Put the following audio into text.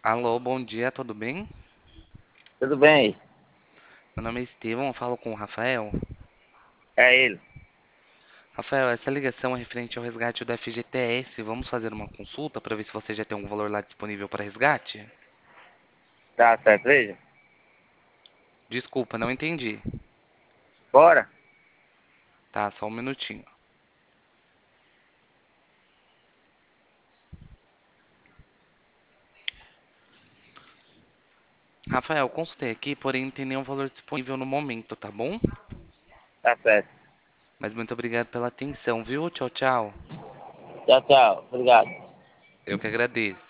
Alô, bom dia, tudo bem? Tudo bem? Meu nome é Estevão, eu falo com o Rafael. É ele. Rafael, essa ligação é referente ao resgate do FGTS. Vamos fazer uma consulta para ver se você já tem algum valor lá disponível para resgate? Tá certo, veja. Desculpa, não entendi. Bora? Tá, só um minutinho. Rafael, consultei aqui, porém não tem nenhum valor disponível no momento, tá bom? Tá certo. Mas muito obrigado pela atenção, viu? Tchau, tchau. Tchau, tchau. Obrigado. Eu que agradeço.